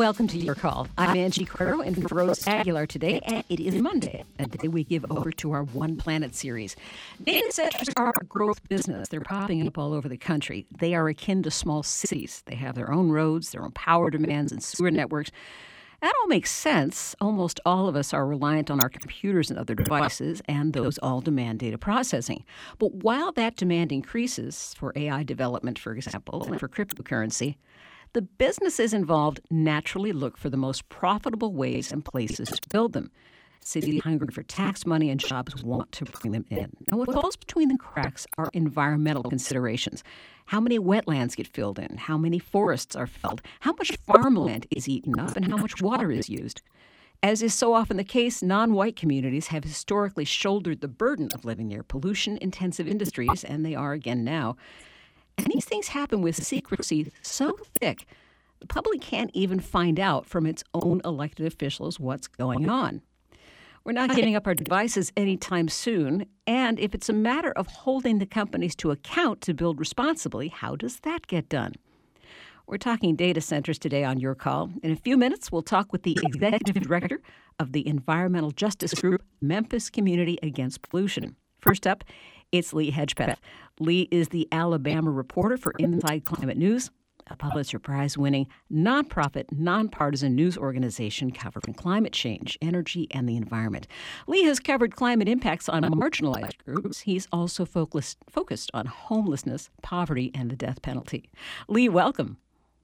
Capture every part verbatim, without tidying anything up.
welcome to Your Call. I'm Angie Cordero in for Rose Aguilar today, and it is Monday, a day we give over to our One Planet series. Data centers are a growth business. They're popping up all over the country. They are akin to small cities. They have their own roads, their own power demands, and sewer networks. That all makes sense. Almost all of us are reliant on our computers and other devices, and those all demand data processing. But while that demand increases for A I development, for example, and for cryptocurrency, the businesses involved naturally look for the most profitable ways and places to build them. Cities hungry for tax money and jobs want to bring them in. And what falls between the cracks are environmental considerations. How many wetlands get filled in? How many forests are felled? How much farmland is eaten up? And how much water is used? As is so often the case, non-white communities have historically shouldered the burden of living near pollution-intensive industries, and they are again now. And these things happen with secrecy so thick, the public can't even find out from its own elected officials what's going on. We're not giving up our devices anytime soon, and if it's a matter of holding the companies to account to build responsibly, how does that get done? We're talking data centers today on Your Call. In a few minutes, we'll talk with the executive director of the environmental justice group, Memphis Community Against Pollution. First up, it's Lee Hedgepeth. Lee is the Alabama reporter for Inside Climate News, a Pulitzer Prize-winning, nonprofit, nonpartisan news organization covering climate change, energy, and the environment. Lee has covered climate impacts on marginalized groups. He's also focused, focused on homelessness, poverty, and the death penalty. Lee, welcome.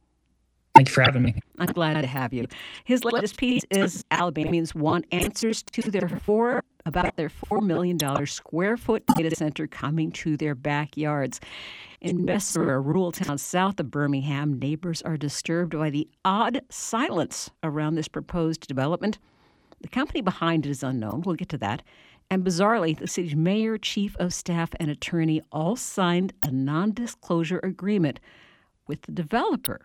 Thank you for having me. I'm glad to have you. His latest piece is Alabamians want answers to their four about their four million dollars square foot data center coming to their backyards. In Bessemer, a rural town south of Birmingham, neighbors are disturbed by the odd silence around this proposed development. The company behind it is unknown. We'll get to that. And bizarrely, the city's mayor, chief of staff, and attorney all signed a non-disclosure agreement with the developer.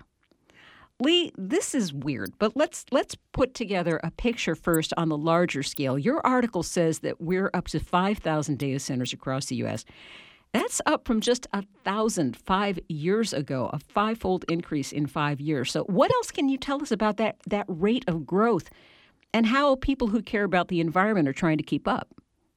Lee, this is weird, but let's let's put together a picture first on the larger scale. Your article says that we're up to five thousand data centers across the U S. That's up from just one thousand five years ago, a five-fold increase in five years. So what else can you tell us about that, that rate of growth and how people who care about the environment are trying to keep up?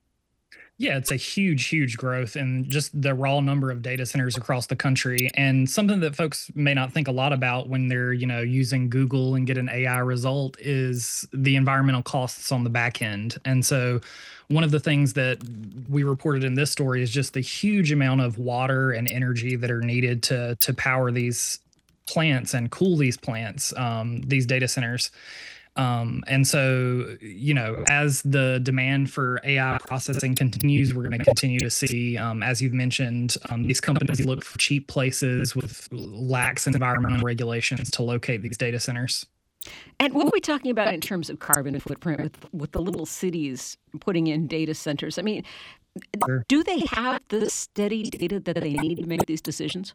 Yeah, it's a huge, huge growth in just the raw number of data centers across the country, and something that folks may not think a lot about when they're, you know, using Google and get an A I result is the environmental costs on the back end. And so one of the things that we reported in this story is just the huge amount of water and energy that are needed to to power these plants and cool these plants, um, these data centers. Um, and so, you know, as the demand for A I processing continues, we're going to continue to see, um, as you've mentioned, um, these companies look for cheap places with lax environmental regulations to locate these data centers. And what are we talking about in terms of carbon footprint with, with the little cities putting in data centers? I mean, sure. Do they have the steady data that they need to make these decisions?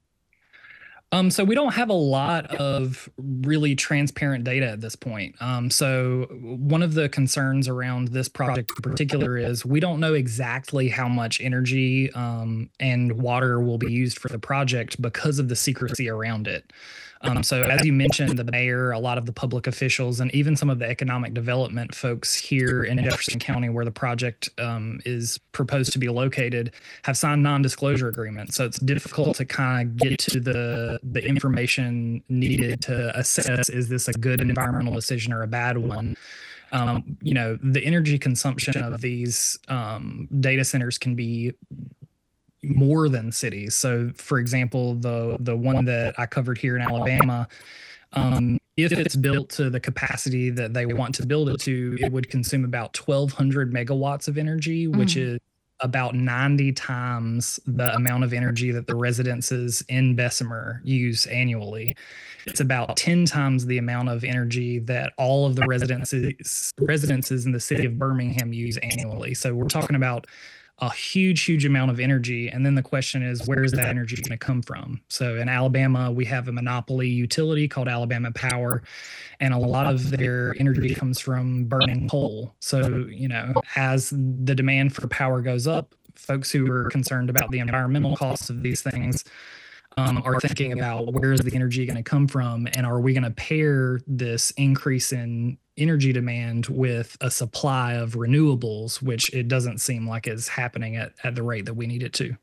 Um, so we don't have a lot of really transparent data at this point. Um, so one of the concerns around this project in particular is we don't know exactly how much energy um, and water will be used for the project because of the secrecy around it. Um, so as you mentioned, the mayor, a lot of the public officials, and even some of the economic development folks here in Jefferson County where the project um, is proposed to be located have signed non-disclosure agreements. So it's difficult to kind of get to the, the information needed to assess, is this a good environmental decision or a bad one? Um, you know, the energy consumption of these um, data centers can be more than cities. So, for example, the the one that I covered here in Alabama, um, if it's built to the capacity that they want to build it to, it would consume about twelve hundred megawatts of energy, mm. which is about ninety times the amount of energy that the residences in Bessemer use annually. It's about ten times the amount of energy that all of the residences residences in the city of Birmingham use annually. So we're talking about a huge, huge amount of energy. And then the question is, where is that energy going to come from? So in Alabama, we have a monopoly utility called Alabama Power, and a lot of their energy comes from burning coal. So, you know, as the demand for power goes up, folks who are concerned about the environmental costs of these things um, are thinking about where is the energy going to come from, and are we going to pair this increase in energy demand with a supply of renewables, which it doesn't seem like is happening at, at the rate that we need it to.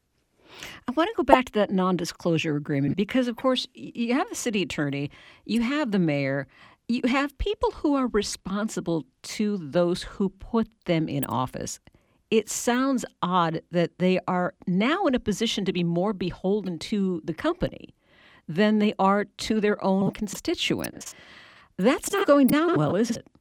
I want to go back to that non-disclosure agreement because, of course, you have the city attorney, you have the mayor, you have people who are responsible to those who put them in office. It sounds odd that they are now in a position to be more beholden to the company than they are to their own constituents. That's not going down well, is it?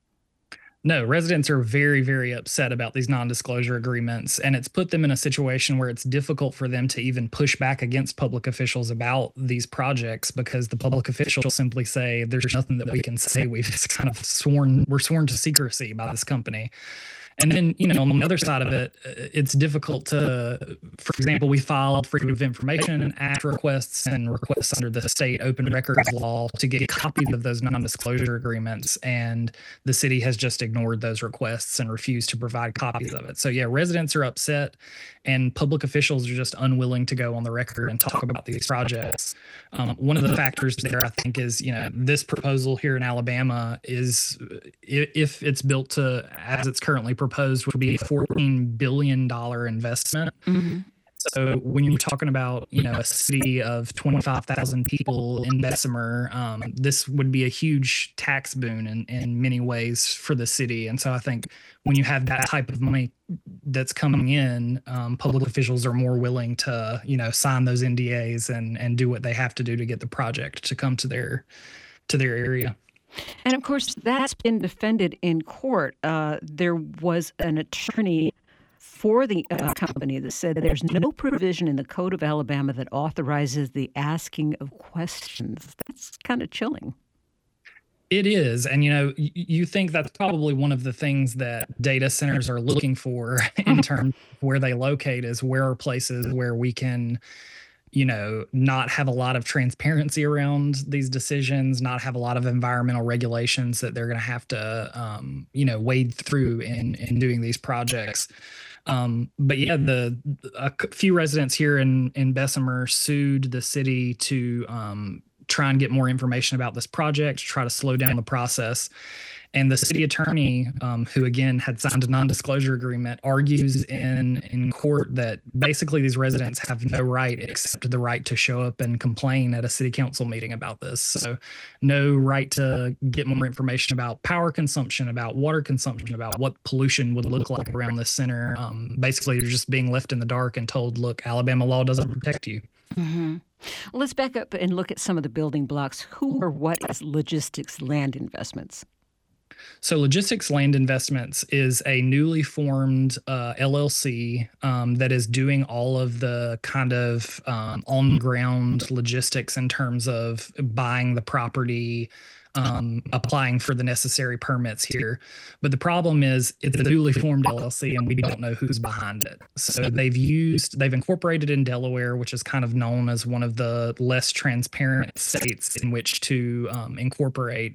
No, residents are very, very upset about these non-disclosure agreements, and it's put them in a situation where it's difficult for them to even push back against public officials about these projects because the public officials simply say there's nothing that we can say. We've kind of sworn, we're sworn to secrecy by this company. And then, you know, on the other side of it, it's difficult to, for example, we filed Freedom of Information Act requests and requests under the state open records law to get copies of those non-disclosure agreements. And the city has just ignored those requests and refused to provide copies of it. So, yeah, residents are upset and public officials are just unwilling to go on the record and talk about these projects. Um, one of the factors there, I think, is, you know, this proposal here in Alabama is, if it's built to, as it's currently proposed, would be a fourteen billion dollars investment. Mm-hmm. So when you're talking about, you know, a city of twenty-five thousand people in Bessemer, um, this would be a huge tax boon in, in many ways for the city. And so I think when you have that type of money that's coming in, um, public officials are more willing to, you know, sign those N D As and, and do what they have to do to get the project to come to their to their area. And of course, that's been defended in court. Uh, there was an attorney for the uh, company that said there's no provision in the Code of Alabama that authorizes the asking of questions. That's kind of chilling. It is. And, you know, y- you think that's probably one of the things that data centers are looking for in terms of where they locate is where are places where we can, you know, not have a lot of transparency around these decisions, not have a lot of environmental regulations that they're going to have to, um, you know, wade through in, in doing these projects. Um, but yeah, the a few residents here in, in Bessemer sued the city to um, try and get more information about this project, try to slow down the process. And the city attorney, um, who again had signed a non-disclosure agreement, argues in in court that basically these residents have no right except the right to show up and complain at a city council meeting about this. So no right to get more information about power consumption, about water consumption, about what pollution would look like around this center. Um, basically, you're just being left in the dark and told, look, Alabama law doesn't protect you. Mm-hmm. Well, let's back up and look at some of the building blocks. Who or what is Logistics Land Investments? So Logistics Land Investments is a newly formed uh, L L C um, that is doing all of the kind of um, on-ground logistics in terms of buying the property, um, applying for the necessary permits here. But the problem is it's a newly formed L L C and we don't know who's behind it. So they've used, they've incorporated in Delaware, which is kind of known as one of the less transparent states in which to um, incorporate.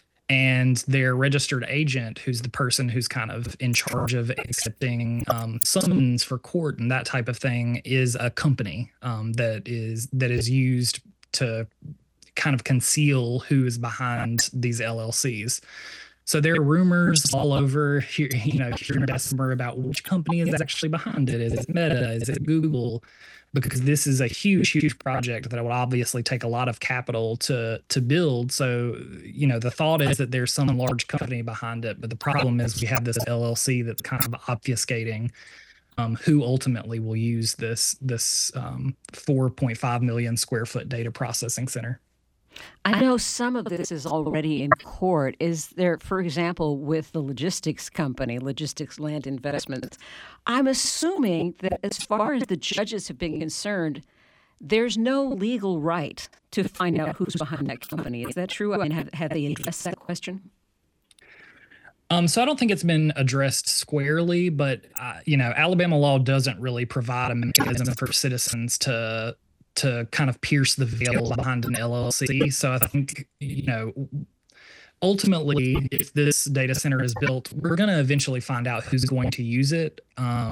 And their registered agent, who's the person who's kind of in charge of accepting um, summons for court and that type of thing, is a company um, that is that is used to kind of conceal who is behind these L L Cs. So there are rumors all over here, you know, here in Bessemer about which company is actually behind it. Is it Meta? Is it Google? Because this is a huge, huge project that would obviously take a lot of capital to to build. So, you know, the thought is that there's some large company behind it. But the problem is we have this L L C that's kind of obfuscating um, who ultimately will use this, this um, four point five million square foot data processing center. I know some of this is already in court. Is there, for example, with the logistics company, Logistics Land Investments, I'm assuming that as far as the judges have been concerned, there's no legal right to find out who's behind that company. Is that true? I mean, have, have they addressed that question? Um, so I don't think it's been addressed squarely, but, uh, you know, Alabama law doesn't really provide a mechanism for citizens to to kind of pierce the veil behind an L L C. So I think, you know, ultimately, if this data center is built, we're going to eventually find out who's going to use it. Um,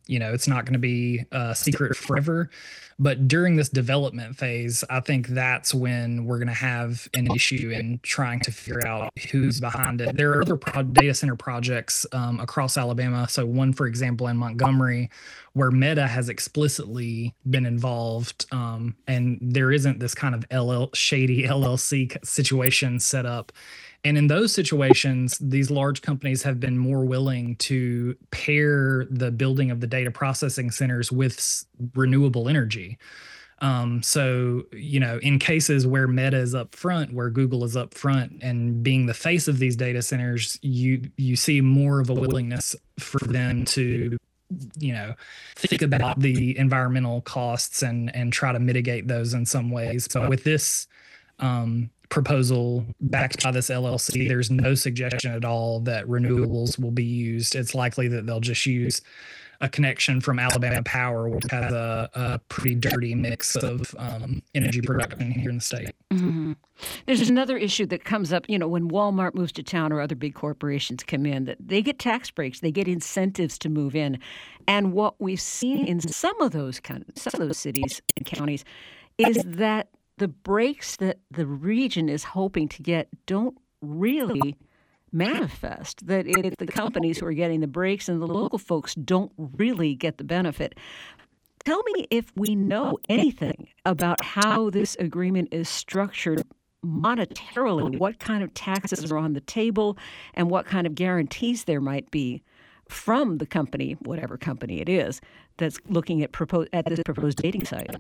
you know, it's not going to be a secret forever. But during this development phase, I think that's when we're going to have an issue in trying to figure out who's behind it. There are other pro- data center projects um, across Alabama. So one, for example, in Montgomery, where Meta has explicitly been involved, um, and there isn't this kind of L L shady L L C situation set up. And in those situations, these large companies have been more willing to pair the building of the data processing centers with s- renewable energy. Um, so, you know, in cases where Meta is up front, where Google is up front and being the face of these data centers, you you see more of a willingness for them to, you know, think about the environmental costs and and try to mitigate those in some ways. But with this um, proposal backed by this L L C, there's no suggestion at all that renewables will be used. It's likely that they'll just use a connection from Alabama Power, which has a, a pretty dirty mix of um, energy production here in the state. Mm-hmm. There's another issue that comes up, you know, when Walmart moves to town or other big corporations come in, that they get tax breaks, they get incentives to move in. And what we've seen in some of those kind of, some of those cities and counties is that the breaks that the region is hoping to get don't really manifest, that it's the companies who are getting the breaks and the local folks don't really get the benefit. Tell me if we know anything about how this agreement is structured monetarily, what kind of taxes are on the table, and what kind of guarantees there might be from the company, whatever company it is, that's looking at, propose, at this proposed dating site.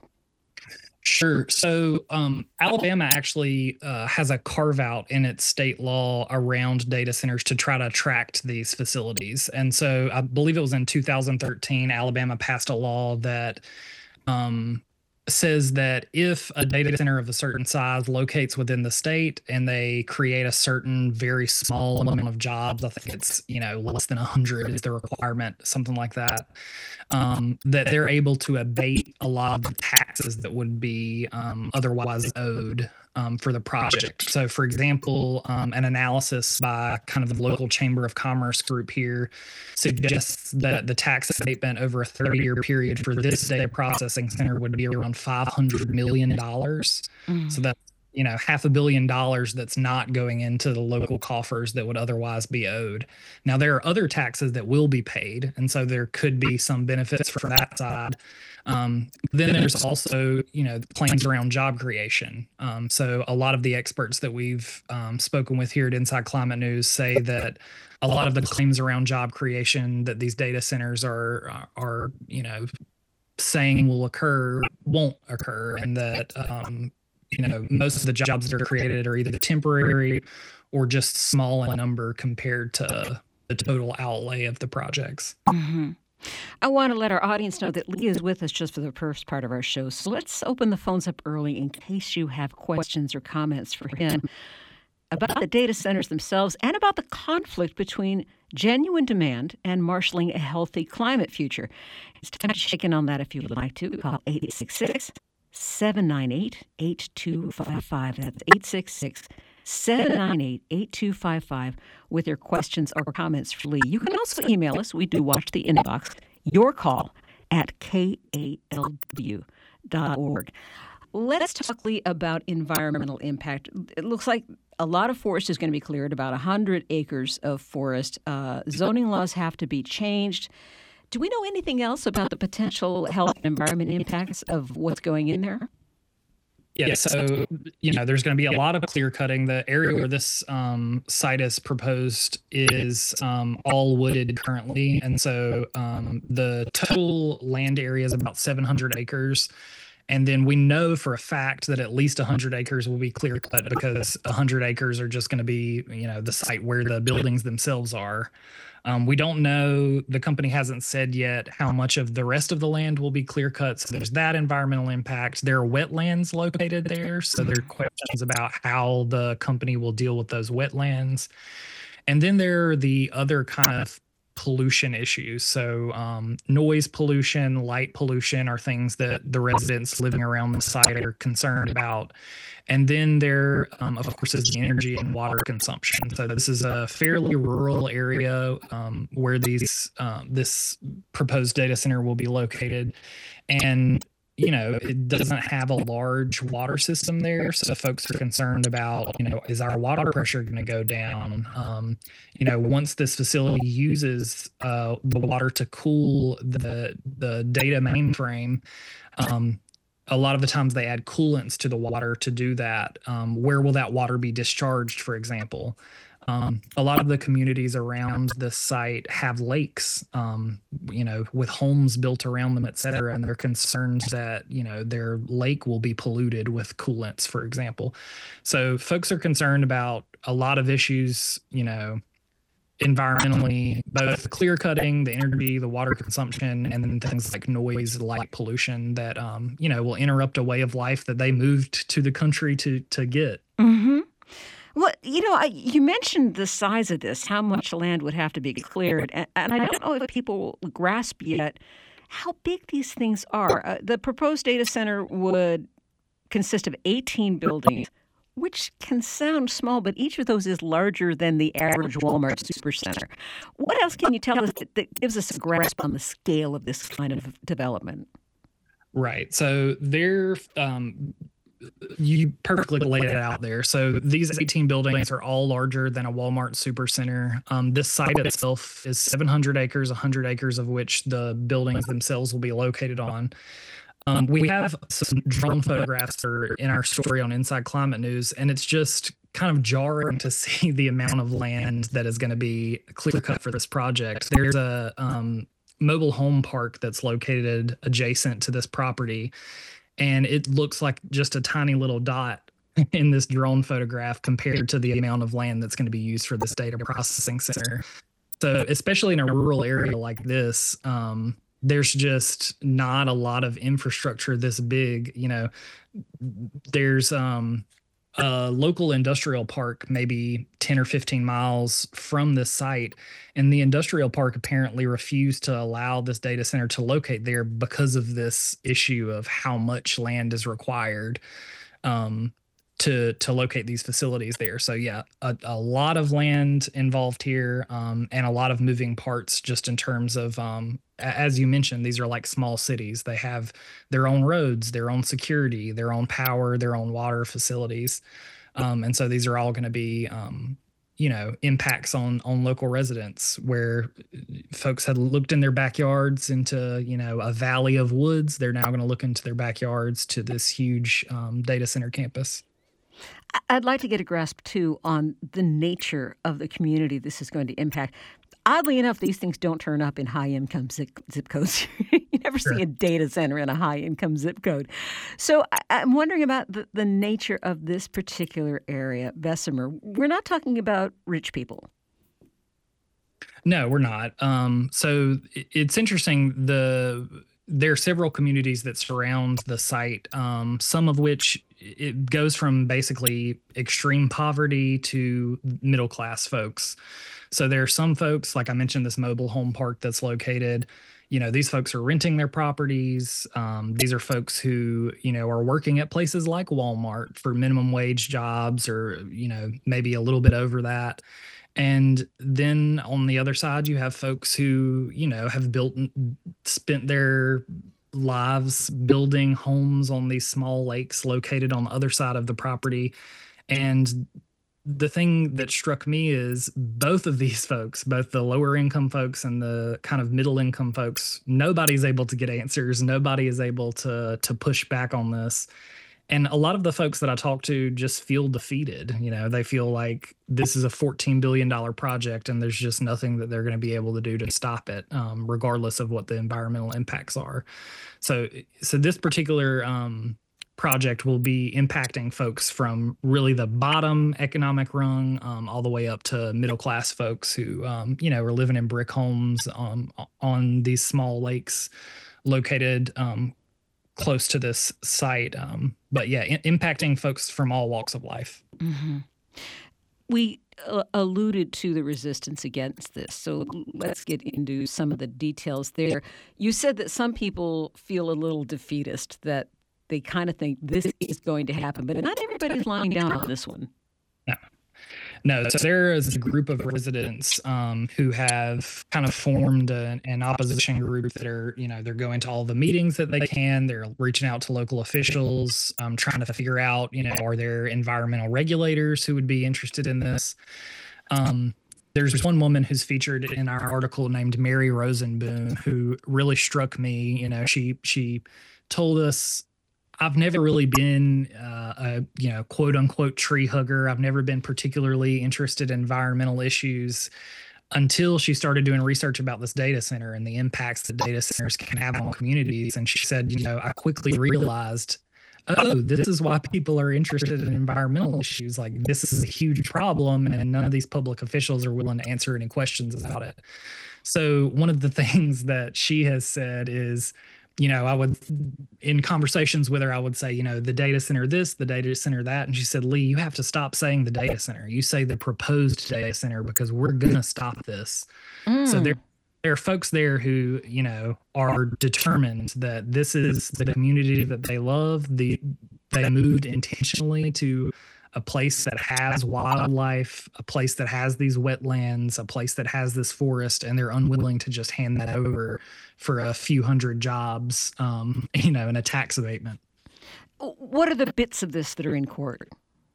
Sure. So um, Alabama actually uh, has a carve out in its state law around data centers to try to attract these facilities. And so I believe it was in two thousand thirteen, Alabama passed a law that um, says that if a data center of a certain size locates within the state and they create a certain very small amount of jobs, I think it's, you know, less than one hundred is the requirement, something like that, um, that they're able to abate a lot of the taxes that would be um, otherwise owed um, for the project. So, for example, um, an analysis by kind of the local Chamber of Commerce group here suggests that the tax abatement over a thirty-year period for this data processing center would be around five hundred million dollars. Mm. So that's, you know, half a billion dollars that's not going into the local coffers that would otherwise be owed. Now, there are other taxes that will be paid, and so there could be some benefits from that side. Um, then there's also, you know, claims around job creation. Um, so a lot of the experts that we've um, spoken with here at Inside Climate News say that a lot of the claims around job creation that these data centers are, are, you know, saying will occur won't occur, and that, um, you know, most of the jobs that are created are either temporary or just small in number compared to the total outlay of the projects. Mm-hmm. I want to let our audience know that Lee is with us just for the first part of our show. So let's open the phones up early in case you have questions or comments for him about the data centers themselves and about the conflict between genuine demand and marshaling a healthy climate future. It's time to check in on that if you would like to. Call eight six six, seven nine eight, eight two five five. That's eight six six, seven nine eight, eight two five five with your questions or comments for Lee. You can also email us. We do watch the inbox. Your call at K A L W dot org. Let's talk, Lee, about environmental impact. It looks like a lot of forest is going to be cleared, about one hundred acres of forest. Uh, zoning laws have to be changed. Do we know anything else about the potential health and environment impacts of what's going in there? Yeah, so, you know, there's going to be a lot of clear cutting. The area where this um, site is proposed is um, all wooded currently. And so um, the total land area is about seven hundred acres. And then we know for a fact that at least one hundred acres will be clear cut because one hundred acres are just going to be, you know, the site where the buildings themselves are. Um, we don't know, the company hasn't said yet how much of the rest of the land will be clear cut. So there's that environmental impact. There are wetlands located there. So there are questions about how the company will deal with those wetlands. And then there are the other kind of pollution issues. So um, noise pollution, light pollution are things that the residents living around the site are concerned about. And then there, um, of course, is the energy and water consumption. So this is a fairly rural area um, where these uh, this proposed data center will be located. And you know, it doesn't have a large water system there. So folks are concerned about, you know, is our water pressure going to go down? Um, you know, once this facility uses uh, the water to cool the the data mainframe, um, a lot of the times they add coolants to the water to do that. Um, where will that water be discharged, for example? Um, a lot of the communities around this site have lakes, um, you know, with homes built around them, et cetera, and they're concerned that, you know, their lake will be polluted with coolants, for example. So folks are concerned about a lot of issues, you know, environmentally, both the clear cutting, the energy, the water consumption, and then things like noise, light pollution that, um, you know, will interrupt a way of life that they moved to the country to to get. Mm-hmm. Well, you know, I, you mentioned the size of this, how much land would have to be cleared. And, and I don't know if people grasp yet how big these things are. Uh, the proposed data center would consist of eighteen buildings, which can sound small, but each of those is larger than the average Walmart supercenter. What else can you tell us that, that gives us a grasp on the scale of this kind of development? Right. So they're... Um, you perfectly laid it out there. So these eighteen buildings are all larger than a Walmart supercenter. Um, this site itself is seven hundred acres, one hundred acres of which the buildings themselves will be located on. Um, we have some drone photographs that are in our story on Inside Climate News, and it's just kind of jarring to see the amount of land that is going to be clear cut for this project. There's a um, mobile home park that's located adjacent to this property, and it looks like just a tiny little dot in this drone photograph compared to the amount of land that's going to be used for this data processing center. So especially in a rural area like this, um, there's just not a lot of infrastructure this big. You know, there's um, a local industrial park maybe ten or fifteen miles from this site, and the industrial park apparently refused to allow this data center to locate there because of this issue of how much land is required um, to to locate these facilities there. So yeah, a, a lot of land involved here, um, and a lot of moving parts just in terms of, um, as you mentioned, these are like small cities. They have their own roads, their own security, their own power, their own water facilities. Um, and so these are all going to be, um, you know, impacts on on local residents where folks had looked in their backyards into, you know, a valley of woods. They're now going to look into their backyards to this huge um, data center campus. I'd like to get a grasp, too, on the nature of the community this is going to impact. Oddly enough, these things don't turn up in high-income zip, zip codes. You never sure. see a data center in a high-income zip code. So I, I'm wondering about the, the nature of this particular area, Bessemer. We're not talking about rich people. No, we're not. Um, so it's interesting. The there are several communities that surround the site, um, some of which it goes from basically extreme poverty to middle class folks. So there are some folks, like I mentioned, this mobile home park that's located, you know, these folks are renting their properties. Um, these are folks who, you know, are working at places like Walmart for minimum wage jobs or, you know, maybe a little bit over that. And then on the other side, you have folks who, you know, have built, spent their lives building homes on these small lakes located on the other side of the property. And the thing that struck me is both of these folks, both the lower income folks and the kind of middle income folks, nobody's able to get answers. Nobody is able to to push back on this. And a lot of the folks that I talk to just feel defeated. You know, they feel like this is a fourteen billion dollars project and there's just nothing that they're going to be able to do to stop it, um, regardless of what the environmental impacts are. So, so this particular um, project will be impacting folks from really the bottom economic rung um, all the way up to middle class folks who, um, you know, are living in brick homes um, on these small lakes located um, close to this site. Um, but yeah, I- impacting folks from all walks of life. Mm-hmm. We uh, alluded to the resistance against this. So let's get into some of the details there. You said that some people feel a little defeatist, that they kind of think this is going to happen, but not everybody's lying down on this one. No. No, so there is a group of residents um, who have kind of formed a, an opposition group that are, you know, they're going to all the meetings that they can. They're reaching out to local officials, um, trying to figure out, you know, are there environmental regulators who would be interested in this? Um, there's one woman who's featured in our article named Mary Rosenboom, who really struck me. You know, she she told us, I've never really been uh, a, you know, quote unquote tree hugger. I've never been particularly interested in environmental issues until she started doing research about this data center and the impacts that data centers can have on communities. And she said, you know, I quickly realized, oh, this is why people are interested in environmental issues. Like, this is a huge problem, and none of these public officials are willing to answer any questions about it. So one of the things that she has said is, you know, I would, in conversations with her, I would say, you know, the data center this, the data center that. And she said, Lee, you have to stop saying the data center. You say the proposed data center, because we're going to stop this. Mm. So there, there are folks there who, you know, are determined that this is the community that they love. The, they moved intentionally to a place that has wildlife, a place that has these wetlands, a place that has this forest, and they're unwilling to just hand that over for a few hundred jobs, um, you know, and a tax abatement. What are the bits of this that are in court?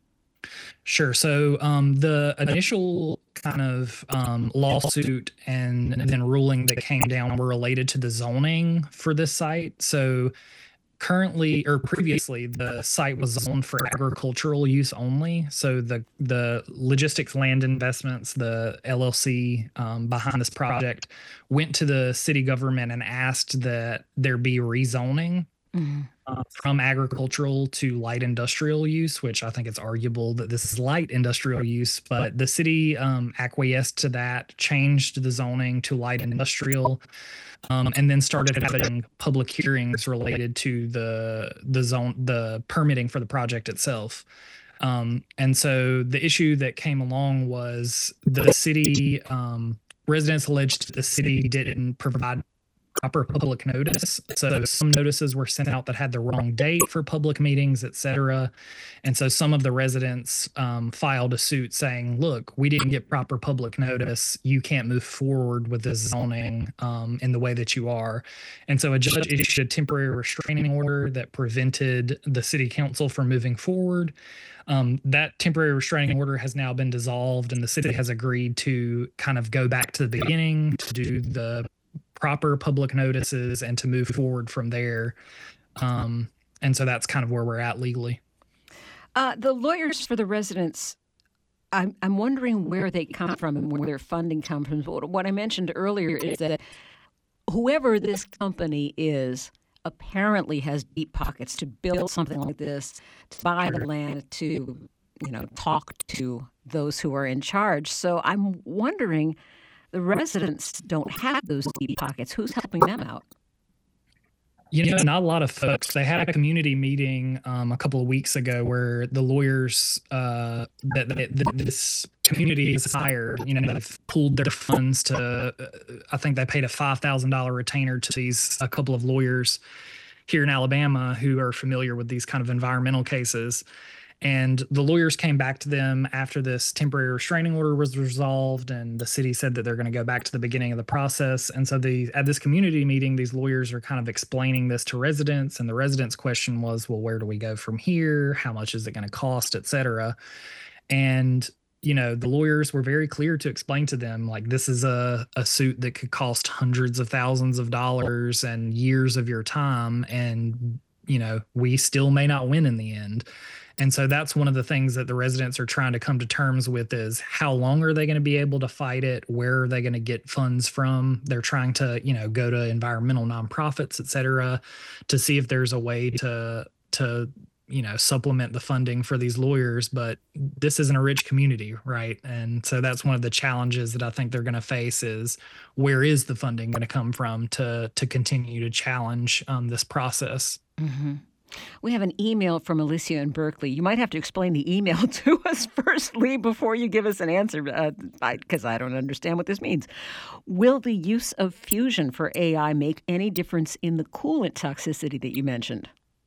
Sure. So um, the initial kind of um, lawsuit and then ruling that came down were related to the zoning for this site. So currently, or previously, the site was zoned for agricultural use only. So the the Logistics Land Investments, the L L C um, behind this project, went to the city government and asked that there be rezoning mm-hmm. uh, from agricultural to light industrial use, which I think it's arguable that this is light industrial use. But the city um, acquiesced to that, changed the zoning to light industrial. Um, and then started having public hearings related to the the zone, the permitting for the project itself. Um, and so the issue that came along was the city um, residents alleged the city didn't provide proper public notice. So some notices were sent out that had the wrong date for public meetings, et cetera. And so some of the residents um, filed a suit saying, look, we didn't get proper public notice. You can't move forward with this zoning um, in the way that you are. And so a judge issued a temporary restraining order that prevented the city council from moving forward. Um, that temporary restraining order has now been dissolved, and the city has agreed to kind of go back to the beginning to do the proper public notices and to move forward from there. Um, and so that's kind of where we're at legally. Uh, the lawyers for the residents, I'm, I'm wondering where they come from and where their funding comes from. What I mentioned earlier is that whoever this company is apparently has deep pockets to build something like this, to buy the land, to, you know, talk to those who are in charge. So I'm wondering, the residents don't have those deep pockets. Who's helping them out? You know, not a lot of folks. They had a community meeting um, a couple of weeks ago where the lawyers uh, that, that, that this community has hired, you know, they've pooled their funds to, uh, I think they paid a five thousand dollars retainer to these, a couple of lawyers here in Alabama who are familiar with these kind of environmental cases. And the lawyers came back to them after this temporary restraining order was resolved, and the city said that they're going to go back to the beginning of the process. And so the at this community meeting, these lawyers are kind of explaining this to residents, and the residents' question was, well, where do we go from here? How much is it going to cost, et cetera? And, you know, the lawyers were very clear to explain to them, like, this is a, a suit that could cost hundreds of thousands of dollars and years of your time. And, you know, we still may not win in the end. And so that's one of the things that the residents are trying to come to terms with is how long are they going to be able to fight it? Where are they going to get funds from? They're trying to, you know, go to environmental nonprofits, et cetera, to see if there's a way to, to, you know, supplement the funding for these lawyers. But this isn't a rich community, right? And so that's one of the challenges that I think they're going to face is where is the funding going to come from to, to continue to challenge um, this process? Mm-hmm. We have an email from Alicia in Berkeley. You might have to explain the email to us first, Lee, before you give us an answer, because uh, I, I don't understand what this means. Will the use of fusion for A I make any difference in the coolant toxicity that you mentioned?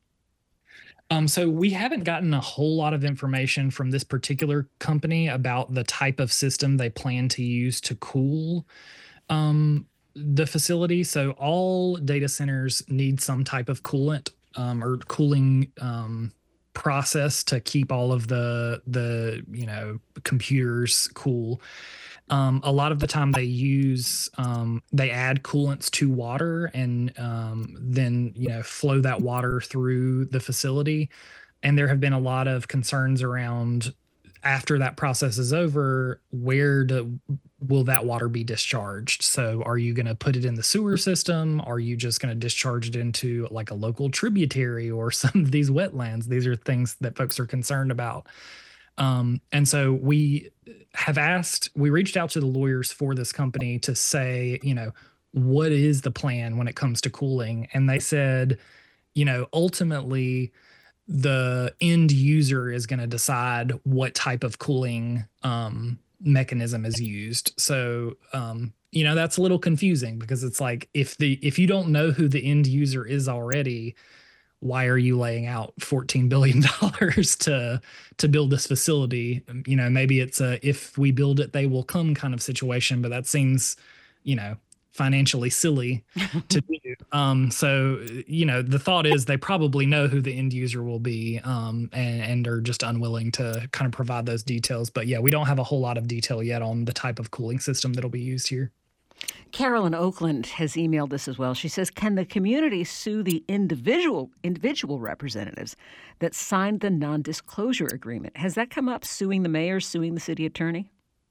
Um, so we haven't gotten a whole lot of information from this particular company about the type of system they plan to use to cool um, the facility. So all data centers need some type of coolant um, or cooling um, process to keep all of the the you know computers cool. Um, a lot of the time they use um, they add coolants to water and um, then you know flow that water through the facility. And there have been a lot of concerns around after that process is over, where do, will that water be discharged? So are you going to put it in the sewer system? Are you just going to discharge it into like a local tributary or some of these wetlands? These are things that folks are concerned about. Um, and so we have asked, we reached out to the lawyers for this company to say, you know, what is the plan when it comes to cooling? And they said, you know, ultimately the end user is going to decide what type of cooling um, mechanism is used. So, um, you know, that's a little confusing because it's like if the if you don't know who the end user is already, why are you laying out fourteen billion dollars to to build this facility? You know, maybe it's a if we build it, they will come kind of situation, but that seems, you know, financially silly to do. Um, so, you know, the thought is they probably know who the end user will be um, and, and are just unwilling to kind of provide those details. But yeah, we don't have a whole lot of detail yet on the type of cooling system that'll be used here. Carol in Oakland has emailed us as well. She says, can the community sue the individual individual representatives that signed the non-disclosure agreement? Has that come up, suing the mayor, suing the city attorney?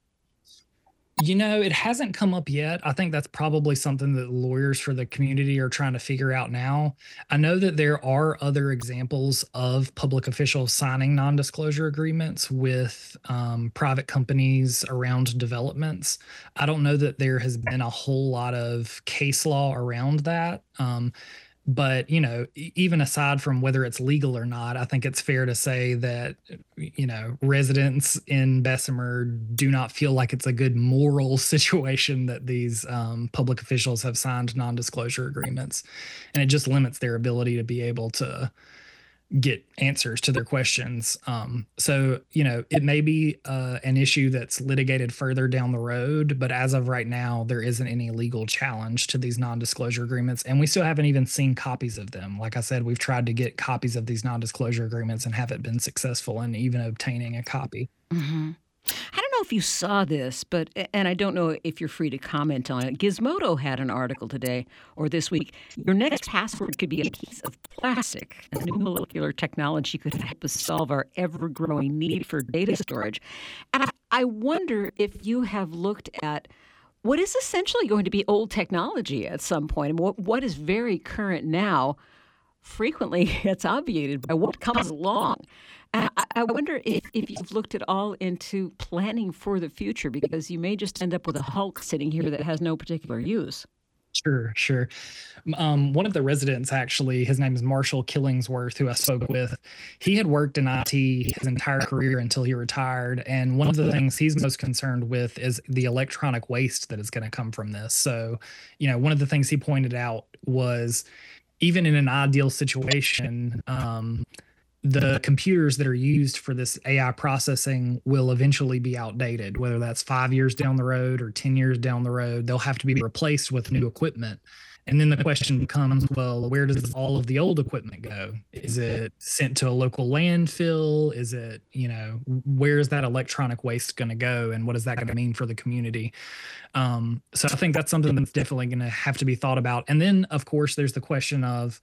You know, it hasn't come up yet. I think that's probably something that lawyers for the community are trying to figure out now. I know that there are other examples of public officials signing non-disclosure agreements with um, private companies around developments. I don't know that there has been a whole lot of case law around that. Um, But, you know, even aside from whether it's legal or not, I think it's fair to say that, you know, residents in Bessemer do not feel like it's a good moral situation that these um, public officials have signed non-disclosure agreements. And it just limits their ability to be able to get answers to their questions. Um, so, you know, it may be uh, an issue that's litigated further down the road, but as of right now, there isn't any legal challenge to these non-disclosure agreements. And we still haven't even seen copies of them. Like I said, we've tried to get copies of these non-disclosure agreements and haven't been successful in even obtaining a copy. Mm-hmm. I don't know if you saw this, but, and I don't know if you're free to comment on it. Gizmodo had an article today or this week. Your next password could be a piece of plastic. A new molecular technology could help us solve our ever-growing need for data storage. And I, I wonder if you have looked at what is essentially going to be old technology at some point. I mean, what, what is very current now frequently gets obviated by what comes along. And I, I wonder if, if you've looked at all into planning for the future, because you may just end up with a Hulk sitting here that has no particular use. Sure, sure. Um, one of the residents, actually, his name is Marshall Killingsworth, who I spoke with. He had worked in I T his entire career until he retired. And one of the things he's most concerned with is the electronic waste that is going to come from this. So, you know, one of the things he pointed out was even in an ideal situation, um, the computers that are used for this A I processing will eventually be outdated, whether that's five years down the road or ten years down the road. They'll have to be replaced with new equipment. And then the question becomes, well, where does all of the old equipment go? Is it sent to a local landfill? Is it, you know, where's that electronic waste going to go? And what is that going to mean for the community? Um, so I think that's something that's definitely going to have to be thought about. And then, of course, there's the question of,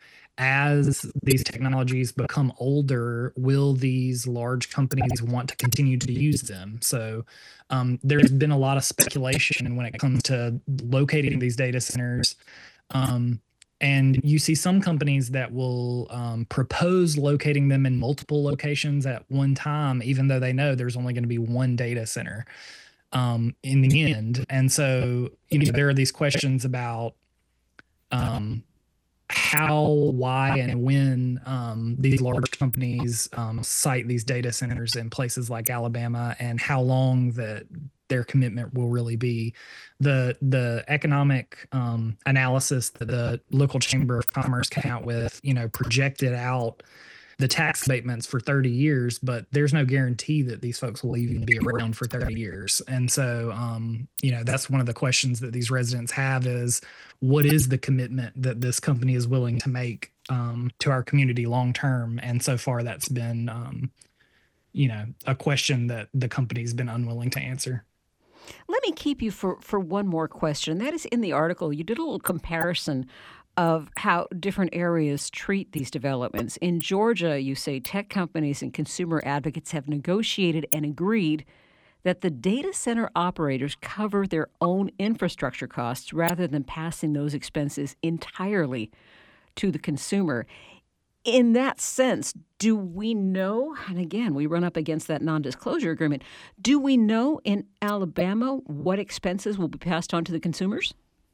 as these technologies become older, will these large companies want to continue to use them? So um, there's been a lot of speculation when it comes to locating these data centers. Um, and you see some companies that will um, propose locating them in multiple locations at one time, even though they know there's only going to be one data center um, in the end. And so, you know, there are these questions about um, how, why, and when um, these large companies um, site these data centers in places like Alabama, and how long that their commitment will really be. The the economic um, analysis that the local chamber of commerce came out with, you know, projected out the tax abatements for thirty years, but there's no guarantee that these folks will even be around for thirty years. And so, um, you know, that's one of the questions that these residents have is, what is the commitment that this company is willing to make um, to our community long term? And so far, that's been, um, you know, a question that the company's been unwilling to answer. Let me keep you for, for one more question. That is, in the article, you did a little comparison of how different areas treat these developments. In Georgia, you say tech companies and consumer advocates have negotiated and agreed that the data center operators cover their own infrastructure costs rather than passing those expenses entirely to the consumer. In that sense, do we know, and again, we run up against that non-disclosure agreement, do we know in Alabama what expenses will be passed on to the consumers?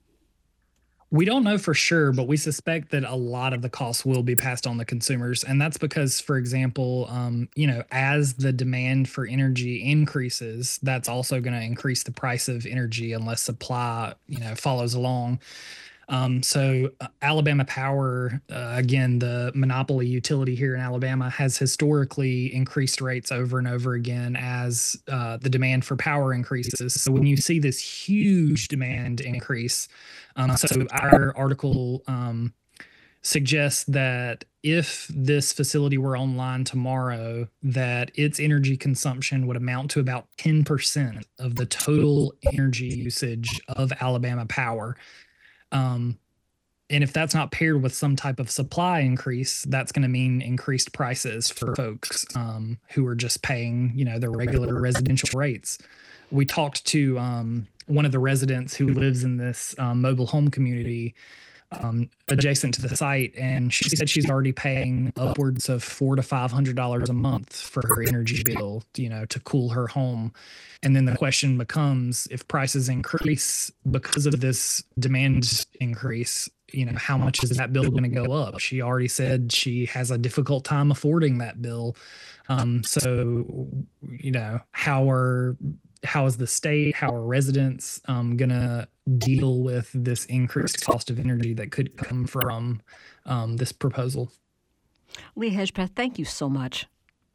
We don't know for sure, but we suspect that a lot of the costs will be passed on to consumers. And that's because, for example, um, you know, as the demand for energy increases, that's also going to increase the price of energy unless supply, you know, follows along. Um, so uh, Alabama Power, uh, again, the monopoly utility here in Alabama, has historically increased rates over and over again as uh, the demand for power increases. So when you see this huge demand increase, um, so our article um, suggests that if this facility were online tomorrow, that its energy consumption would amount to about ten percent of the total energy usage of Alabama Power. Um, and if that's not paired with some type of supply increase, that's going to mean increased prices for folks um, who are just paying, you know, their regular residential rates. We talked to um, one of the residents who lives in this um, mobile home community um, adjacent to the site, and she said she's already paying upwards of four to five hundred dollars a month for her energy bill, you know, to cool her home. And then the question becomes, if prices increase because of this demand increase, you know, how much is that bill going to go up? She already said she has a difficult time affording that bill. Um, so, you know, how are how is the state, how are residents um, going to deal with this increased cost of energy that could come from um, this proposal? Lee Hedgepeth, thank you so much.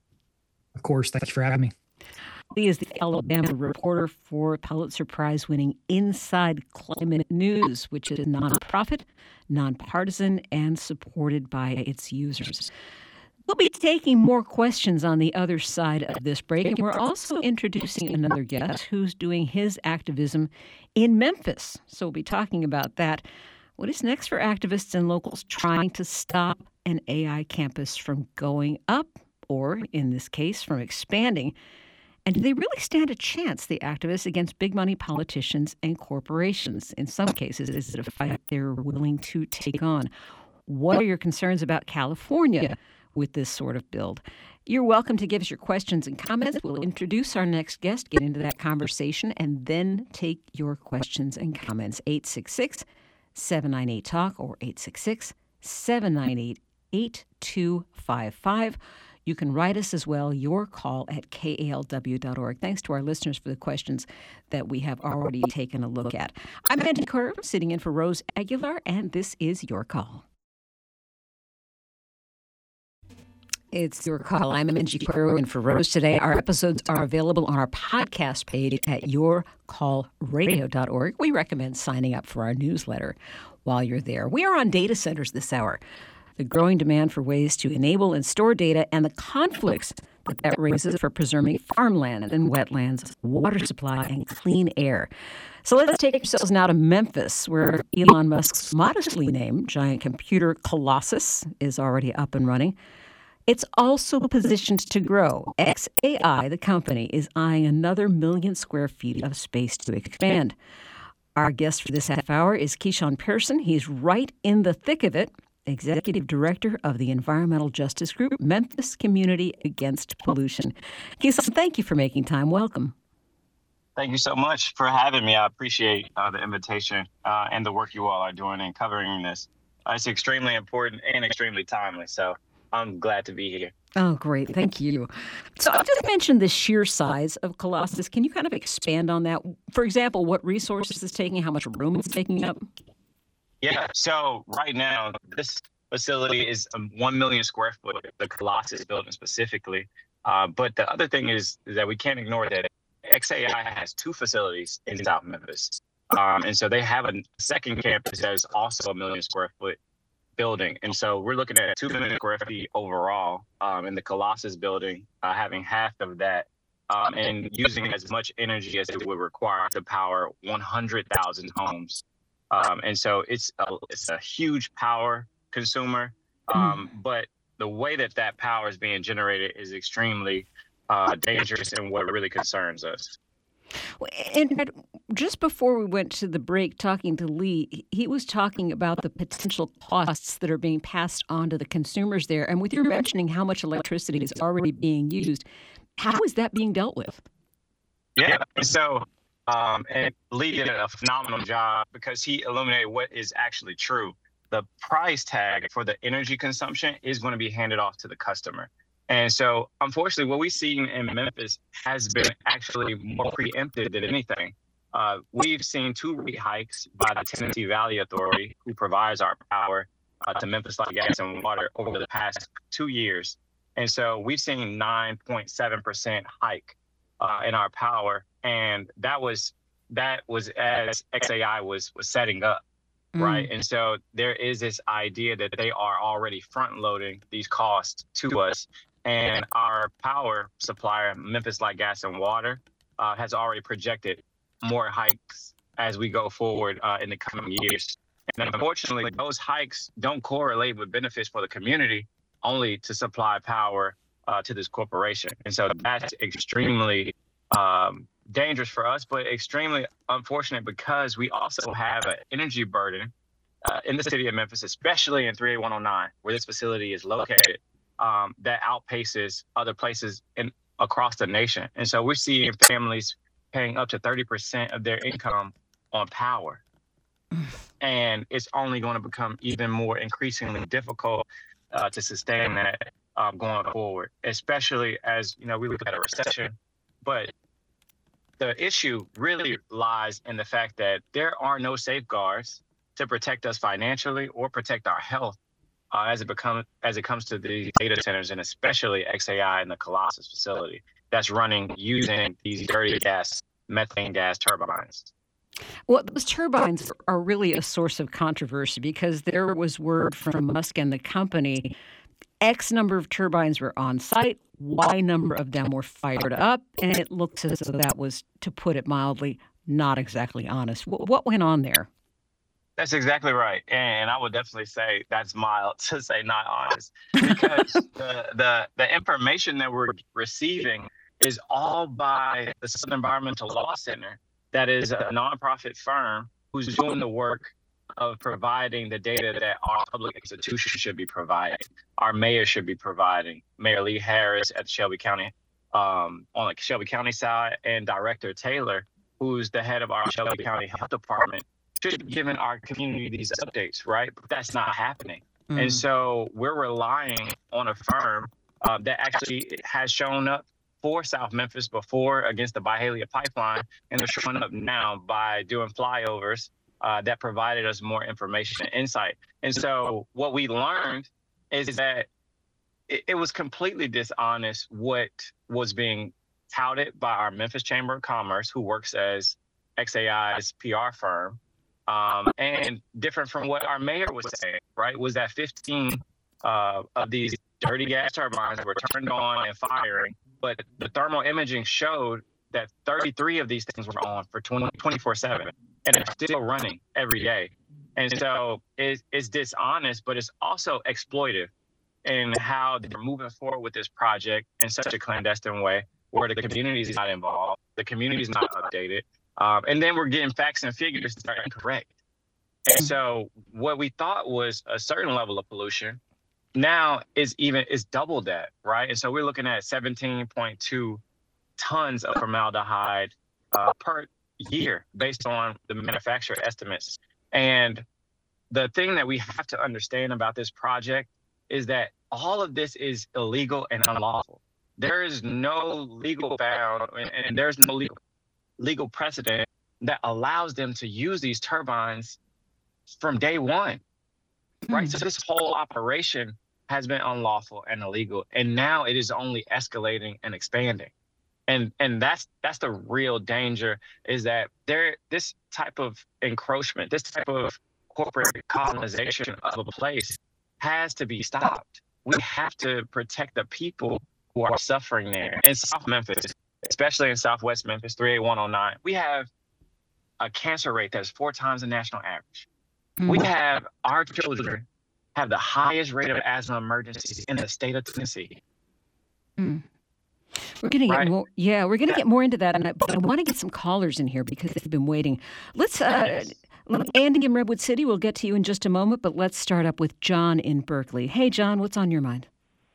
Of course. Thank you for having me. Lee is the Alabama reporter for Pulitzer Prize-winning Inside Climate News, which is a nonprofit, nonpartisan, and supported by its users. We'll be taking more questions on the other side of this break, and we're also introducing another guest who's doing his activism in Memphis. So we'll be talking about that. What is next for activists and locals trying to stop an A I campus from going up, or in this case, from expanding? And do they really stand a chance, the activists, against big money politicians and corporations? In some cases, is it a fight they're willing to take on? What are your concerns about California with this sort of build? You're welcome to give us your questions and comments. We'll introduce our next guest, get into that conversation, and then take your questions and comments. eight six six, seven nine eight, talk or eight six six, seven nine eight, eight two five five. You can write us as well, your call at K A L W dot org. Thanks to our listeners for the questions that we have already taken a look at. I'm Angie Curve, sitting in for Rose Aguilar, and this is Your Call. It's Your Call. I'm Angie Curve, and for Rose today. Our episodes are available on our podcast page at your call radio dot org. We recommend signing up for our newsletter while you're there. We are on data centers this hour. The growing demand for ways to enable and store data, and the conflicts that that raises for preserving farmland and wetlands, water supply, and clean air. So let's take ourselves now to Memphis, where Elon Musk's modestly named giant computer colossus is already up and running. It's also positioned to grow. X A I, the company, is eyeing another million square feet of space to expand. Our guest for this half hour is Keyshawn Pearson. He's right in the thick of it. Executive Director of the Environmental Justice Group, Memphis Community Against Pollution. Keyshawn, thank you for making time. Welcome. Thank you so much for having me. I appreciate uh, the invitation uh, and the work you all are doing in covering this. Uh, it's extremely important and extremely timely. So I'm glad to be here. Oh, great. Thank you. So I just mentioned the sheer size of Colossus. Can you kind of expand on that? For example, what resources it's taking, how much room it's taking up? Yeah. So right now, this facility is um, one million square foot, the Colossus building specifically. Uh, but the other thing is, is that we can't ignore that X A I has two facilities in South Memphis. Um, and so they have a second campus that is also a million square foot building. And so we're looking at two million square feet overall um, in the Colossus building, uh, having half of that um, and using as much energy as it would require to power one hundred thousand homes. Um, and so it's a, it's a huge power consumer, um, mm. but the way that that power is being generated is extremely uh, dangerous and what really concerns us. And just before we went to the break talking to Lee, he was talking about the potential costs that are being passed on to the consumers there. And with your mentioning how much electricity is already being used, how is that being dealt with? Yeah, so um, and Lee did a phenomenal job because he illuminated what is actually true. The price tag for the energy consumption is going to be handed off to the customer. And so, unfortunately, what we've seen in Memphis has been actually more preempted than anything. Uh, we've seen two rate hikes by the Tennessee Valley Authority, who provides our power uh, to Memphis Light, Gas, and Water over the past two years. And so we've seen nine point seven percent hike uh, in our power. And that was that was as X A I was was setting up. Mm. Right. And so there is this idea that they are already front loading these costs to us. And our power supplier, Memphis Light, Gas, and Water, uh, has already projected more hikes as we go forward uh, in the coming years. And unfortunately, those hikes don't correlate with benefits for the community, only to supply power uh, to this corporation. And so that's extremely um, dangerous for us, but extremely unfortunate because we also have an energy burden uh, in the city of Memphis, especially in three eight one oh nine, where this facility is located. Um, that outpaces other places in across the nation. And so we're seeing families paying up to thirty percent of their income on power. And it's only going to become even more increasingly difficult uh, to sustain that um, going forward, especially as, you know, we look at a recession. But the issue really lies in the fact that there are no safeguards to protect us financially or protect our health Uh, as it become as it comes to the data centers, and especially X A I and the Colossus facility that's running using these dirty gas, methane gas turbines. Well, those turbines are really a source of controversy because there was word from Musk and the company, X number of turbines were on site, Y number of them were fired up, and it looks as though that was, to put it mildly, not exactly honest. What went on there? That's exactly right. And I would definitely say that's mild to say not honest, because the, the the information that we're receiving is all by the Southern Environmental Law Center, that is a nonprofit firm who's doing the work of providing the data that our public institutions should be providing. Our mayor should be providing, Mayor Lee Harris at Shelby County, um, on the Shelby County side, and Director Taylor, who's the head of our Shelby County Health Department, should be giving our community these updates, right? But that's not happening. Mm. And so we're relying on a firm uh, that actually has shown up for South Memphis before against the Byhalia pipeline, and they're showing up now by doing flyovers uh, that provided us more information and insight. And so what we learned is that it, it was completely dishonest what was being touted by our Memphis Chamber of Commerce, who works as X A I's P R firm. Um, and different from what our mayor was saying, right, was that fifteen uh, of these dirty gas turbines were turned on and firing, but the thermal imaging showed that thirty-three of these things were on for twenty-four seven, and they're still running every day. And so it, it's dishonest, but it's also exploitive in how they're moving forward with this project in such a clandestine way, where the community is not involved, the community is not updated. Um, and then we're getting facts and figures that are incorrect. And so what we thought was a certain level of pollution now is even is double that, right? And so we're looking at seventeen point two tons of formaldehyde uh, per year based on the manufacturer estimates. And the thing that we have to understand about this project is that all of this is illegal and unlawful. There is no legal bound and, and there's no legal, legal precedent that allows them to use these turbines from day one, right? Mm. So this whole operation has been unlawful and illegal, and now it is only escalating and expanding. And and that's that's the real danger, is that there this type of encroachment, this type of corporate colonization of a place has to be stopped. We have to protect the people who are suffering there. In South Memphis, especially in Southwest Memphis, three eight one oh nine, we have a cancer rate that's four times the national average. Mm. We have our children have the highest rate of asthma emergencies in the state of Tennessee. Mm. We're going to get right? more. Yeah, we're going to get more into that, and I, but I want to get some callers in here because they've been waiting. Let's, uh, Andy in Redwood City. We'll get to you in just a moment, but let's start up with John in Berkeley. Hey, John, what's on your mind?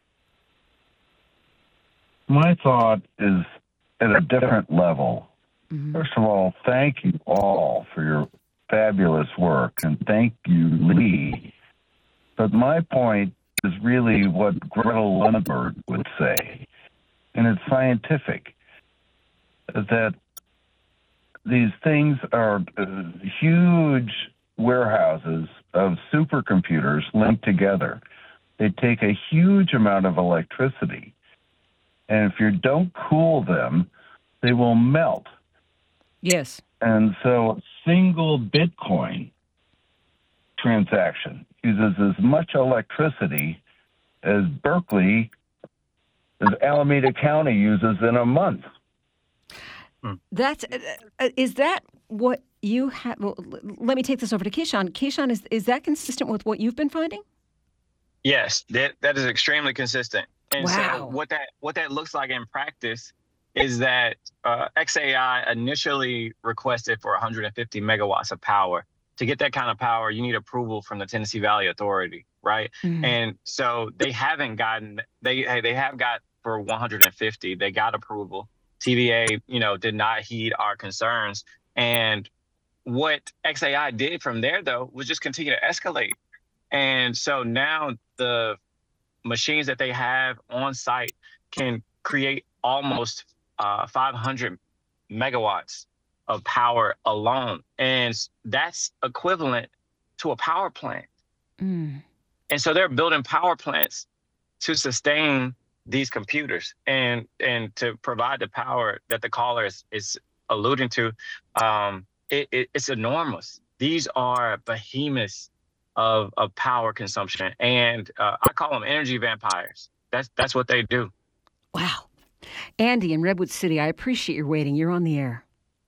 My thought is at a different level. Mm-hmm. First of all, thank you all for your fabulous work, and thank you, Lee. But my point is really what Gretel Lundberg would say, and it's scientific, that these things are uh, huge warehouses of supercomputers linked together. They take a huge amount of electricity, and if you don't cool them, they will melt. Yes. And so a single Bitcoin transaction uses as much electricity as Berkeley, as Alameda County uses in a month. That's uh, is that what you have? Well, let me take this over to Keyshawn. Keyshawn, is is that consistent with what you've been finding? Yes, that that is extremely consistent. And wow. so what that what that looks like in practice is that uh, X A I initially requested for one hundred fifty megawatts of power. To get that kind of power, you need approval from the Tennessee Valley Authority, right? Mm-hmm. And so they haven't gotten, they they have got for one hundred fifty, they got approval. T V A, you know, did not heed our concerns. And what X A I did from there, though, was just continue to escalate. And so now the machines that they have on site can create almost uh, five hundred megawatts of power alone. And that's equivalent to a power plant. Mm. And so they're building power plants to sustain these computers and and to provide the power that the caller is, is alluding to. Um, it, it, it's enormous. These are behemoths of, of power consumption. And uh, I call them energy vampires. That's, that's what they do. Wow. Andy in Redwood City, I appreciate your waiting. You're on the air.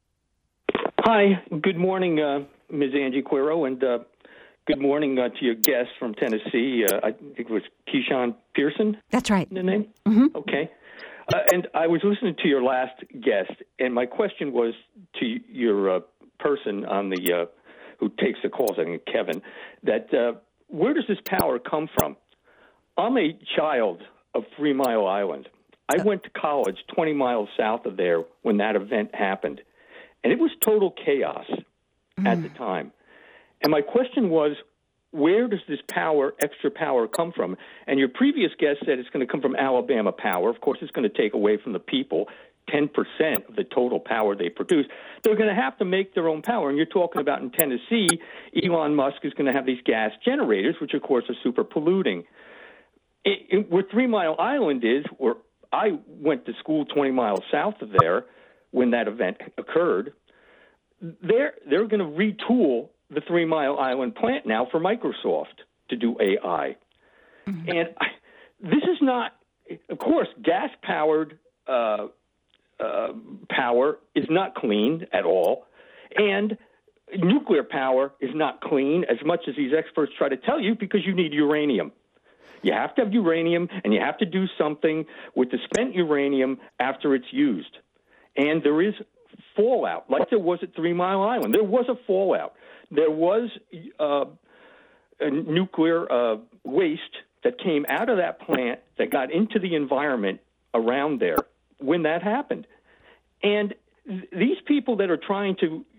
Hi, good morning, uh, Miz Angie Quiro, and uh, good morning uh, to your guest from Tennessee. Uh, I think it was Keyshawn Pearson. That's right. The name? Mm-hmm. Okay. Uh, and I was listening to your last guest, and my question was to your uh, person on the uh, who takes the calls, I think Kevin, that uh, where does this power come from? I'm a child of Three Mile Island. I went to college twenty miles south of there when that event happened. And it was total chaos mm. at the time. And my question was, where does this power, extra power, come from? And your previous guest said it's going to come from Alabama Power. Of course, it's going to take away from the people ten percent of the total power they produce. They're going to have to make their own power. And you're talking about in Tennessee, Elon Musk is going to have these gas generators, which, of course, are super polluting. It, it, where Three Mile Island is, where I went to school twenty miles south of there, when that event occurred, they're, they're going to retool the Three Mile Island plant now for Microsoft to do A I. Mm-hmm. And I, this is not, of course, gas-powered uh, uh, power is not clean at all, and nuclear power is not clean as much as these experts try to tell you, because you need uranium. You have to have uranium, and you have to do something with the spent uranium after it's used. And there is fallout, like there was at Three Mile Island. There was a fallout. There was uh, a nuclear uh, waste that came out of that plant that got into the environment around there when that happened. And th- these people that are trying to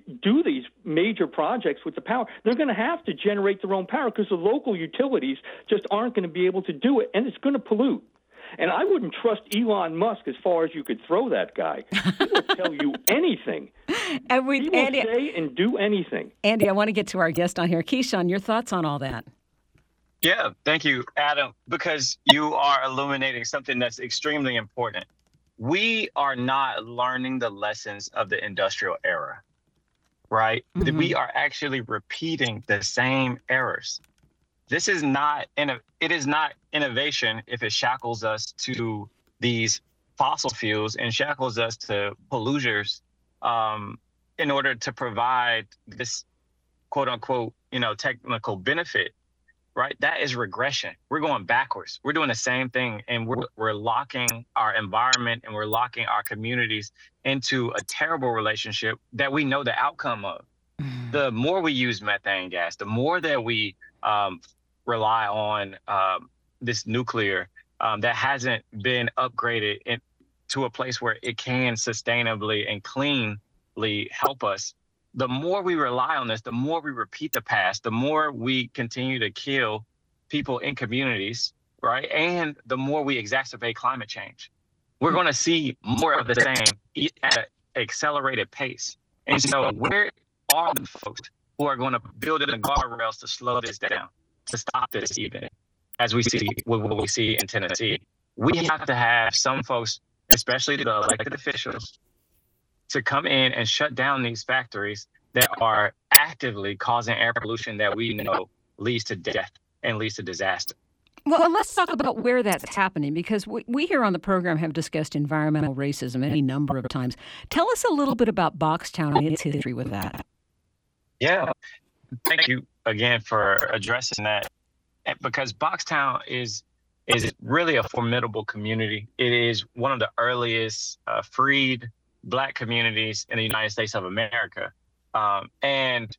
do these major projects with the power, they're going to have to generate their own power because the local utilities just aren't going to be able to do it, and it's going to pollute. And I wouldn't trust Elon Musk as far as you could throw that guy. He will tell you anything. And we, he will Andy, say and do anything. Andy, I want to get to our guest on here. Keyshawn, your thoughts on all that? Yeah, thank you, Adam, because you are illuminating something that's extremely important. We are not learning the lessons of the industrial era, right? Mm-hmm. We are actually repeating the same errors. This is not, it is not innovation if it shackles us to these fossil fuels and shackles us to polluters um, in order to provide this quote unquote, you know, technical benefit, right? That is regression. We're going backwards. We're doing the same thing, and we're, we're locking our environment and we're locking our communities into a terrible relationship that we know the outcome of. Mm. The more we use methane gas, the more that we um, rely on um, this nuclear um, that hasn't been upgraded in, to a place where it can sustainably and cleanly help us. The more we rely on this, the more we repeat the past, the more we continue to kill people in communities, right? And the more we exacerbate climate change. We're going to see more of the same at an accelerated pace. And so where are the folks who are going to build in the guardrails to slow this down, to stop this even, as we see what we see in Tennessee? We have to have some folks, especially the elected officials, to come in and shut down these factories that are actively causing air pollution that we know leads to death and leads to disaster. Well, let's talk about where that's happening, because we, we here on the program have discussed environmental racism any number of times. Tell us a little bit about Boxtown and its history with that. Yeah, thank you again for addressing that, because Boxtown is is really a formidable community. It is one of the earliest uh, freed Black communities in the United States of America. Um, and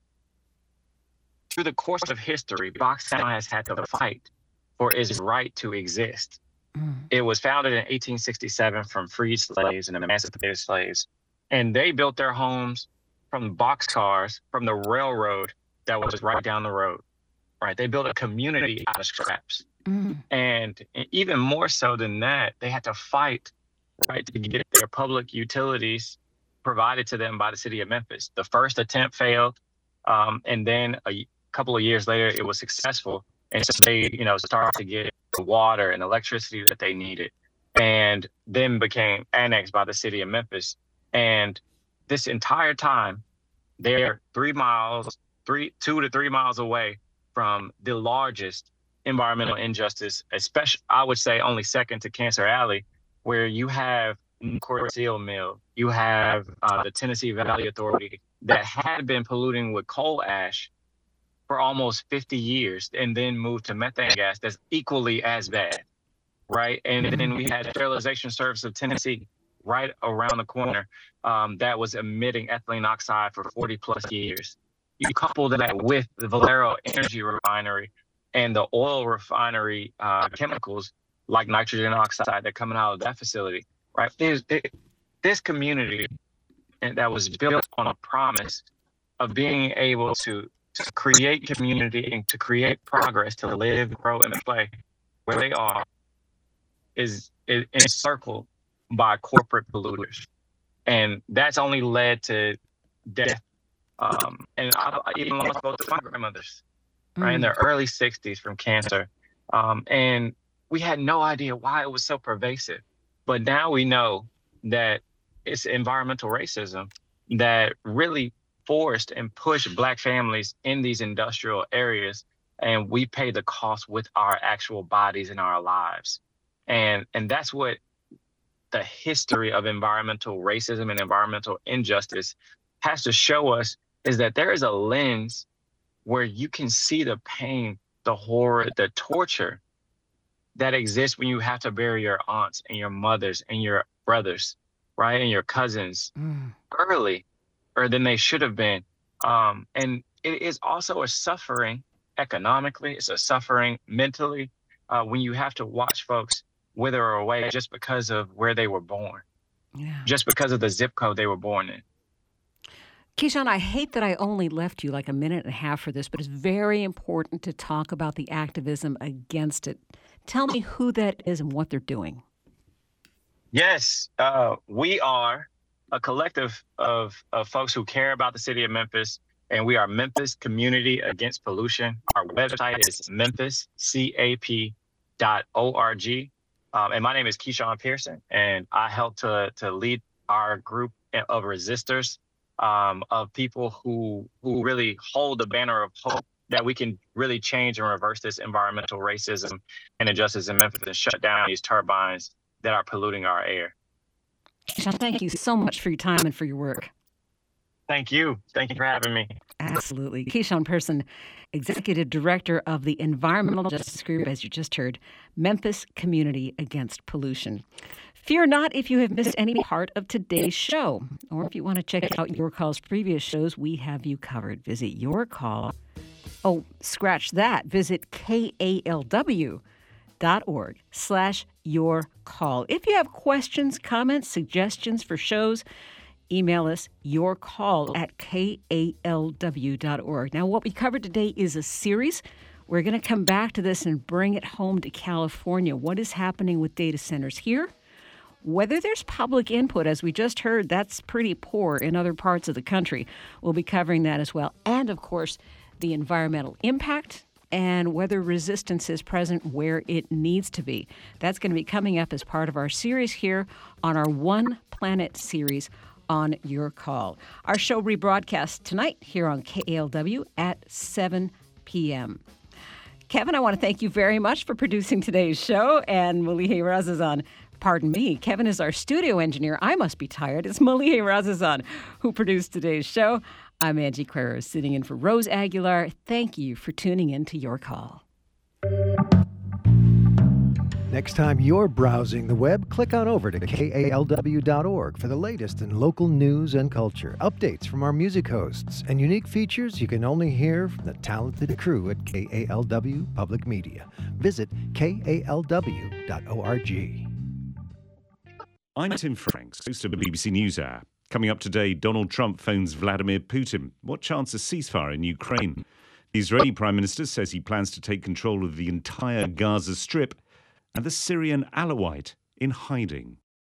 through the course of history, Boxtown has had to fight for its right to exist. Mm. It was founded in eighteen sixty-seven from freed slaves and emancipated slaves. And they built their homes from boxcars from the railroad that was right down the road, right? They built a community out of scraps. Mm. And even more so than that, they had to fight, right, to get their public utilities provided to them by the city of Memphis. The first attempt failed, um, and then a couple of years later, it was successful. And so they, you know, started to get the water and electricity that they needed, and then became annexed by the city of Memphis. And this entire time, they're three miles, three, two to three miles away from the largest environmental injustice, especially, I would say, only second to Cancer Alley, where you have Nucor Steel Mill, you have uh, the Tennessee Valley Authority that had been polluting with coal ash for almost fifty years, and then moved to methane gas that's equally as bad, right? And then we had Sterilization Service of Tennessee right around the corner um, that was emitting ethylene oxide for forty plus years. You couple that with the Valero Energy Refinery and the oil refinery uh, chemicals like nitrogen oxide that are coming out of that facility, right? There's this community that was built on a promise of being able to, to create community and to create progress, to live, grow, and play where they are, is, is encircled by corporate polluters. And that's only led to death. Um, and I, I even lost both of my grandmothers, mm. right, in their early sixties from cancer. Um, and we had no idea why it was so pervasive. But now we know that it's environmental racism that really forced and pushed Black families in these industrial areas. And we pay the cost with our actual bodies and our lives. And, and that's what the history of environmental racism and environmental injustice has to show us, is that there is a lens where you can see the pain, the horror, the torture that exists when you have to bury your aunts and your mothers and your brothers, right, and your cousins mm. early, or than they should have been. Um, and it is also a suffering economically, it's a suffering mentally uh, when you have to watch folks wither away just because of where they were born, yeah. just because of the zip code they were born in. Keyshawn, I hate that I only left you like a minute and a half for this, but it's very important to talk about the activism against it. Tell me who that is and what they're doing. Yes, uh, we are a collective of, of folks who care about the city of Memphis, and we are Memphis Community Against Pollution. Our website is memphis cap dot org. Um, and my name is Keyshawn Pearson, and I help to, to lead our group of resistors. Um, of people who who really hold the banner of hope that we can really change and reverse this environmental racism and injustice in Memphis and shut down these turbines that are polluting our air. Keyshawn, thank you so much for your time and for your work. Thank you. Thank you for having me. Absolutely. Keyshawn Pearson, Executive Director of the Environmental Justice Group, as you just heard, Memphis Community Against Pollution. Fear not if you have missed any part of today's show, or if you want to check out Your Call's previous shows, we have you covered. Visit Your Call. Oh, scratch that. Visit K A L W dot org slash Your Call. If you have questions, comments, suggestions for shows, email us your call at K A L W dot org. Now, what we covered today is a series. We're going to come back to this and bring it home to California. What is happening with data centers here? Whether there's public input, as we just heard, that's pretty poor in other parts of the country. We'll be covering that as well. And, of course, the environmental impact and whether resistance is present where it needs to be. That's going to be coming up as part of our series here on our One Planet series on Your Call. Our show rebroadcasts tonight here on K A L W at seven p.m. Kevin, I want to thank you very much for producing today's show, and Malihe Razazan. Pardon me, Kevin is our studio engineer. I must be tired. It's Malihe Razazan who produced today's show. I'm Angie Quero, sitting in for Rose Aguilar. Thank you for tuning in to Your Call. Next time you're browsing the web, click on over to K A L W dot org for the latest in local news and culture, updates from our music hosts, and unique features you can only hear from the talented crew at K A L W Public Media. Visit K A L W dot org. I'm Tim Franks, host of the B B C News Hour. Coming up today, Donald Trump phones Vladimir Putin. What chance of ceasefire in Ukraine? The Israeli Prime Minister says he plans to take control of the entire Gaza Strip, and the Syrian Alawite in hiding.